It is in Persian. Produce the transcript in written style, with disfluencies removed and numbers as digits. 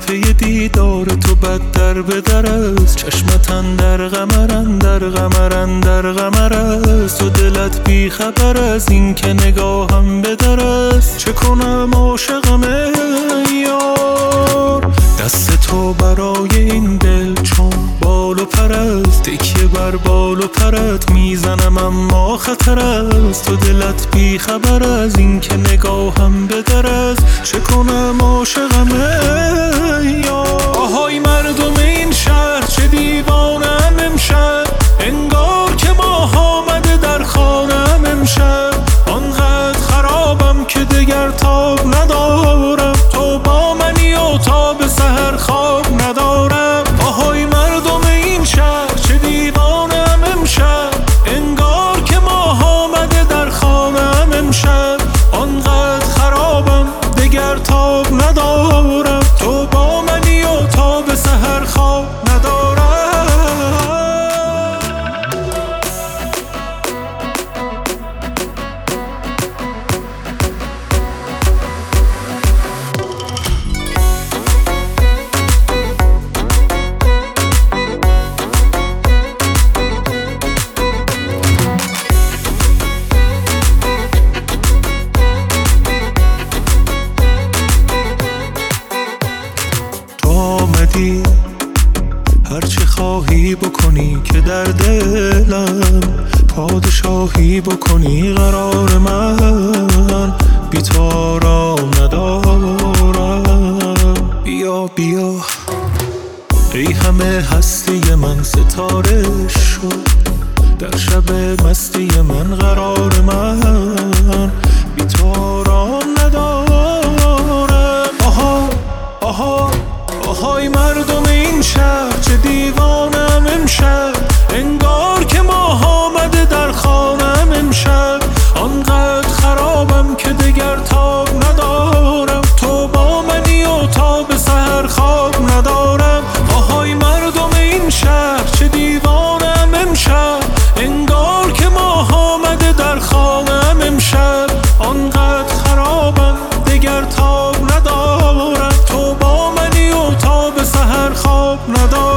پی دیدار تو بد در به در است. چشمت در قمرن در قمرن در قمر است. و دلت بی خبر از این که نگاهم به در است. چه کنم عاشقم ای یار، دست تو برای این دل چون بال و پر است. تکیه بر بال و پرت میزنم اما خطر است. تو دلت بی خبر از این که نگاهم به در است. چه کنم عاشقم ای یار. آهای مردم این شهر چه دیوانم امشب، انگار که ماه آمده در خانم امشب. آنقدر خرابم که دگر تاب ندارم. تو با منی و تا به سحر خواب ندارم. آهای مردم این شهر چه دیوانم امشب، انگار که ماه آمده در خانم امشب. آنقدر خرابم دگر تاب ندارم. تو با منی و تا به سحر خواب ندارم. هرچه خواهی بکنی که در دلم پادشاهی بکنی. قرار من بی تو آرام ندارم. بیا بیا ای همه هستی من ستاره شد. در شب مستی من قرار من بی تو آرام ندارم. آها آها آهای مردم این شهر چه دیوانم امشب، انگار که ماه آمده در خانم امشب. آنقدر خرابم که دگر تاب ندارم. تو با منی و تا به سحر خواب ندارم. آهای مردم این شهر چه دیوانم امشب، انگار که ماه آمده در خانم امشب. آنقدر خرابم دگر تاب ندارم. تو با منی و تا به سحر خواب ندارم.